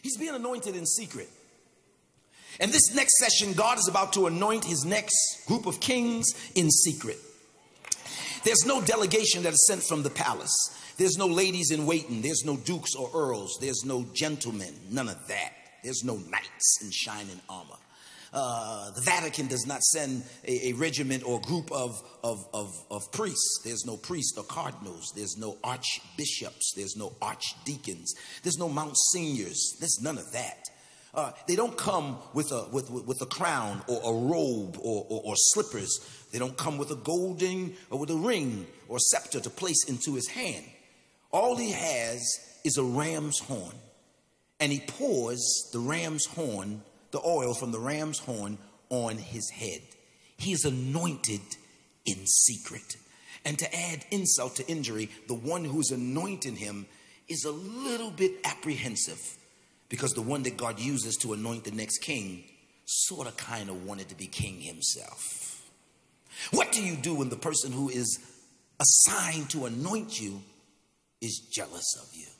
He's being anointed in secret. And this next session, God is about to anoint his next group of kings in secret. There's no delegation that is sent from the palace. There's no ladies in waiting. There's no dukes or earls. There's no gentlemen. None of that. There's no knights in shining armor. The Vatican does not send a regiment or group of priests. There's no priests or cardinals. There's no archbishops. There's no archdeacons. There's no monsignors. There's none of that. They don't come with a crown or a robe or slippers. They don't come with a golden or with a ring or scepter to place into his hand. All he has is a ram's horn, and he pours the ram's horn, the oil from the ram's horn, on his head. He is anointed in secret. And to add insult to injury, the one who's anointing him is a little bit apprehensive, because the one that God uses to anoint the next king sort of kind of wanted to be king himself. What do you do when the person who is assigned to anoint you is jealous of you?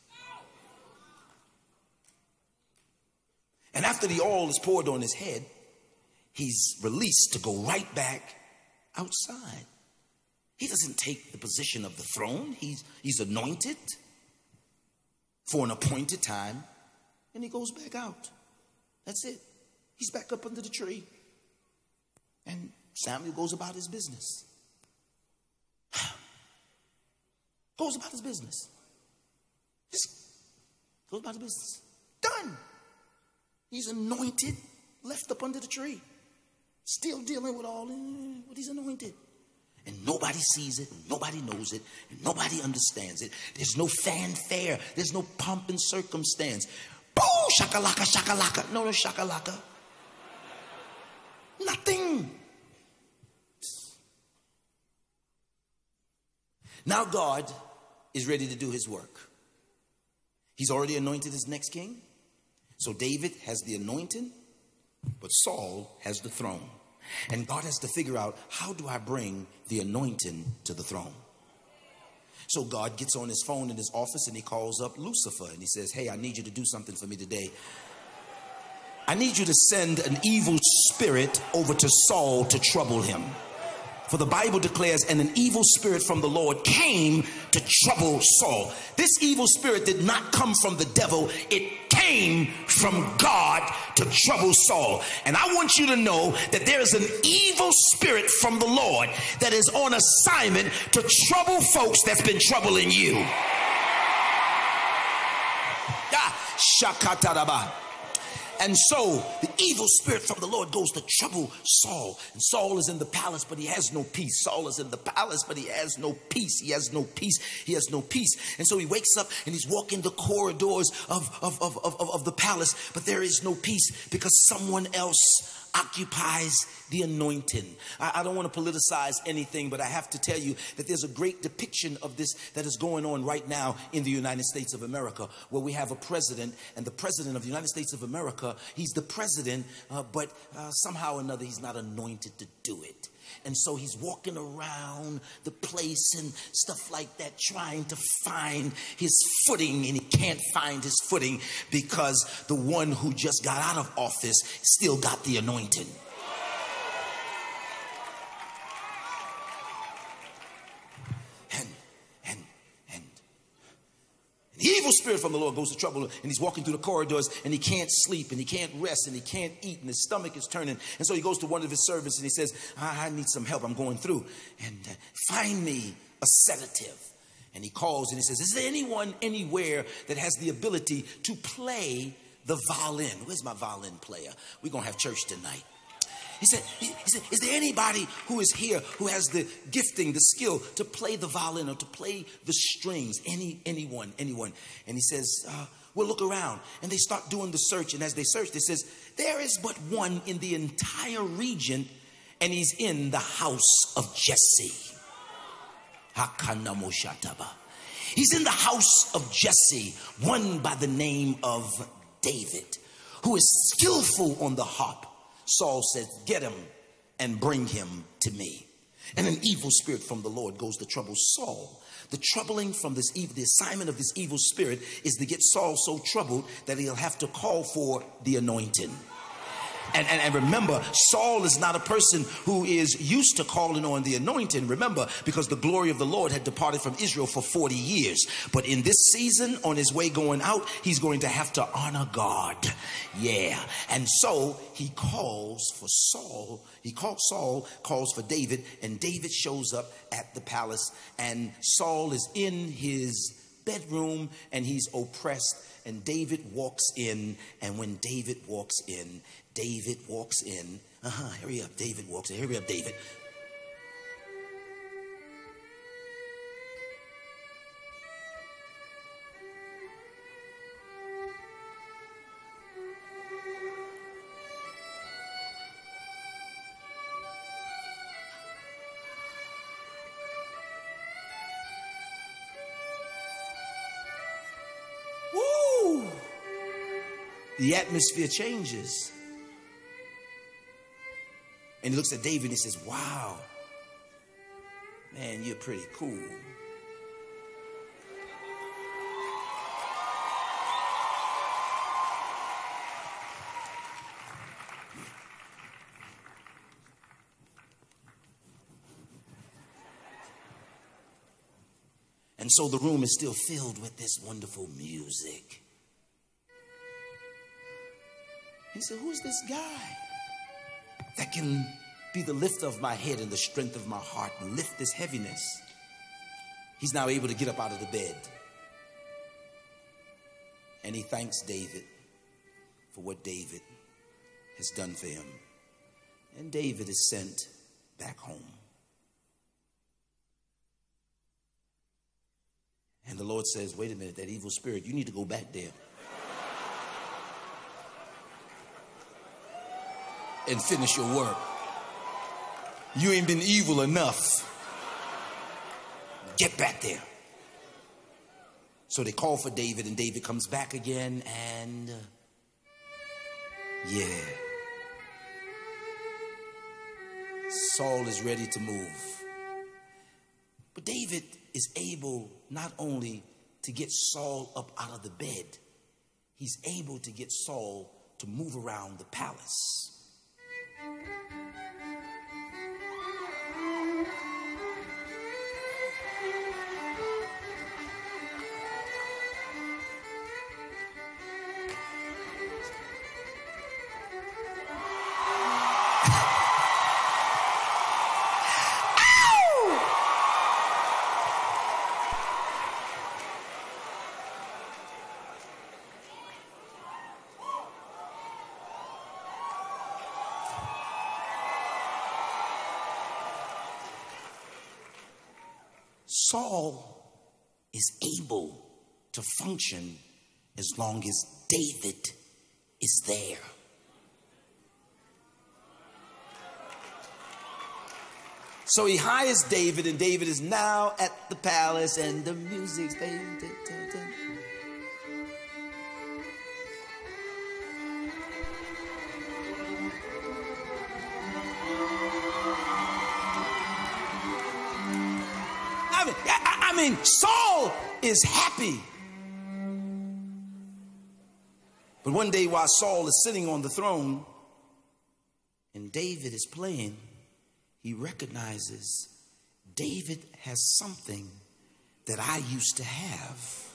And after the oil is poured on his head, he's released to go right back outside. He doesn't take the position of the throne. He's anointed for an appointed time, and he goes back out. That's it. He's back up under the tree. And Samuel goes about his business. Goes about his business. Just goes about his business. Done. He's anointed, left up under the tree. Still dealing with all what he's anointed. And nobody sees it, and nobody knows it, and nobody understands it. There's no fanfare. There's no pomp and circumstance. Boo! Shakalaka, shakalaka. No shakalaka. Nothing. Now God is ready to do his work. He's already anointed his next king. So David has the anointing, but Saul has the throne. And God has to figure out, how do I bring the anointing to the throne? So God gets on his phone in his office and he calls up Lucifer and he says, hey, I need you to do something for me today. I need you to send an evil spirit over to Saul to trouble him. For the Bible declares, and an evil spirit from the Lord came to trouble Saul. This evil spirit did not come from the devil. It came from God to trouble Saul. And I want you to know that there is an evil spirit from the Lord that is on assignment to trouble folks that's been troubling you. Shakataraba. And so the evil spirit from the Lord goes to trouble Saul. And Saul is in the palace, but he has no peace. Saul is in the palace, but he has no peace. He has no peace. He has no peace. And so he wakes up and he's walking the corridors of the palace, but there is no peace because someone else occupies the anointing. I don't want to politicize anything, but I have to tell you that there's a great depiction of this that is going on right now in the United States of America, where we have a president, and the president of the United States of America, he's the president, but somehow or another he's not anointed to do it. And so he's walking around the place and stuff like that, trying to find his footing, and he can't find his footing because the one who just got out of office still got the anointing. The evil spirit from the Lord goes to trouble him, and he's walking through the corridors, and he can't sleep, and he can't rest, and he can't eat, and his stomach is turning. And so he goes to one of his servants, and he says, I need some help. I'm going through. And find me a sedative. And he calls, and he says, is there anyone anywhere that has the ability to play the violin? Where's my violin player? We're going to have church tonight. He said, is there anybody who is here who has the gifting, the skill to play the violin or to play the strings? Anyone. And he says, we'll look around. And they start doing the search. And as they search, they says, there is but one in the entire region, and he's in the house of Jesse. He's in the house of Jesse, one by the name of David, who is skillful on the harp. Saul says, get him and bring him to me. And an evil spirit from the Lord goes to trouble Saul. The troubling from this evil, the assignment of this evil spirit is to get Saul so troubled that he'll have to call for the anointing. And remember, Saul is not a person who is used to calling on the anointing. Remember, because the glory of the Lord had departed from Israel for 40 years. But in this season, on his way going out, he's going to have to honor God. Yeah. And so he calls for Saul. Calls for David, and David shows up at the palace. And Saul is in his bedroom, and he's oppressed. And David walks in, and when David walks in, hurry up, David walks in. Hurry up, David. Woo! The atmosphere changes. And he looks at David and he says, wow, man, you're pretty cool. And so the room is still filled with this wonderful music. He said, who's this guy that can be the lifter of my head and the strength of my heart and lift this heaviness? He's now able to get up out of the bed. And he thanks David for what David has done for him. And David is sent back home. And the Lord says, wait a minute, that evil spirit, you need to go back there and finish your work. You ain't been evil enough. Get back there. So they call for David, and David comes back again, and Saul is ready to move. But David is able not only to get Saul up out of the bed, he's able to get Saul to move around the palace. Saul is able to function as long as David is there. So he hires David, and David is now at the palace, and the music's playing. I mean, Saul is happy. But one day while Saul is sitting on the throne and David is playing, he recognizes David has something that I used to have.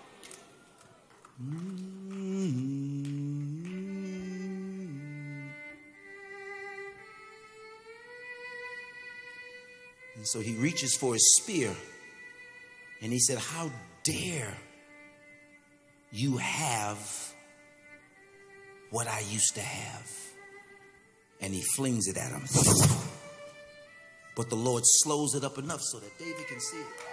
And so he reaches for his spear. And he said, how dare you have what I used to have? And he flings it at him. But the Lord slows it up enough so that David can see it.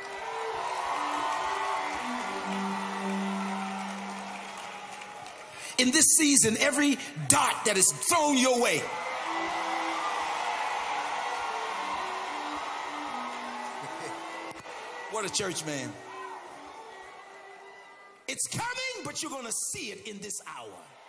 In this season, every dart that is thrown your way, what a church man. It's coming, but you're going to see it in this hour.